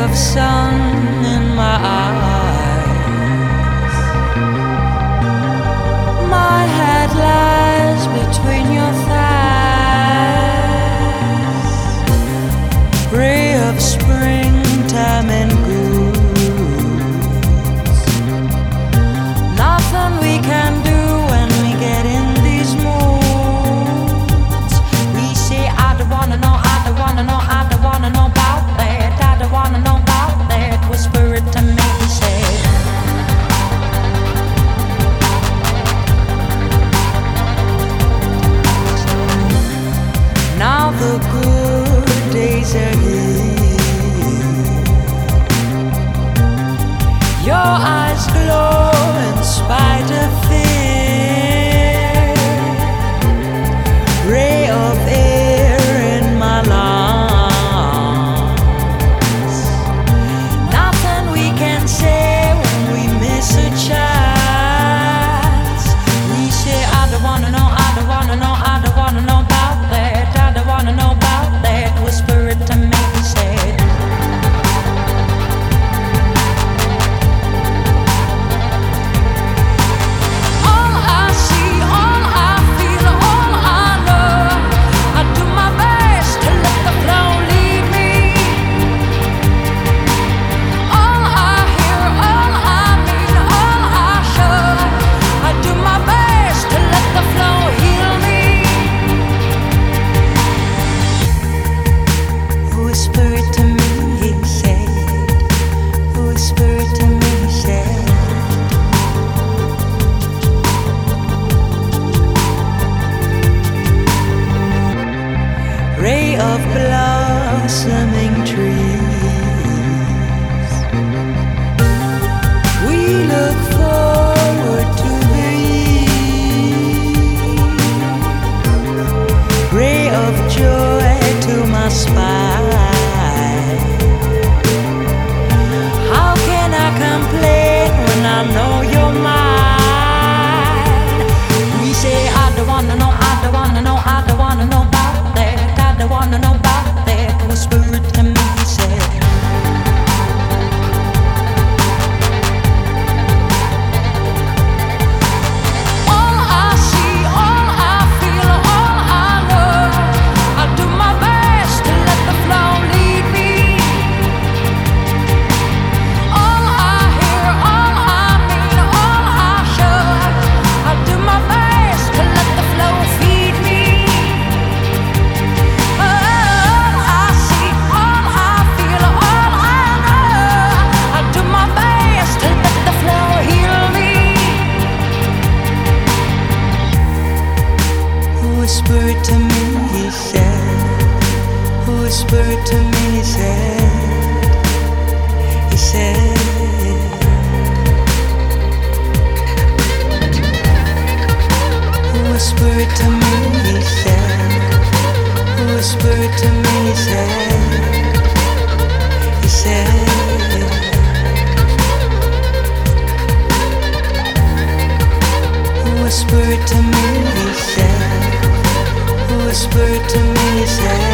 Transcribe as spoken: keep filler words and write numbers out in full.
of sun in my eyes. My head lies between your thighs. Ray of springtime and goods. Nothing we can do when we get in these moods. We say I don't wanna know, I don't wanna know, I don't wanna know about that. I don't wanna know about that. Whisper it to me, say. Now the good days are here. Your eyes glow in spite of fear. Ray of air in my lungs. Nothing we can say when we miss a chance. We say I don't wanna know, I don't wanna know, I don't wanna know about that. I don't wanna know about that. Whisper it to me, say. All I see, all I feel, all I know. I do my best to let the flow lead me. All I hear, all I mean, all I show. I do my best to let the flow heal me. Whisper it to me, he said. Whisper it to me, he said. Ray of blossoming trees. We look forward to the eve. Ray of joy to my spine. How can I complain when I know you're mine? We say I don't wanna know, I don't wanna know, I don't wanna know about that. I don't wanna know about that. Whisper it to me, say. All I see, all I feel, all I know. I do my best to let the flow lead me. All I hear, all I mean, all I show. I do my best to let the flow feed me. All I see, all I feel, all I know. I do my best to let the flow heal me. Whisper it to me, he said. Whisper it to me, he said. He said. Whisper it to me, he said. Whisper it to me, he said. He said. Whisper it to me, he said. Whisper it to me, he said.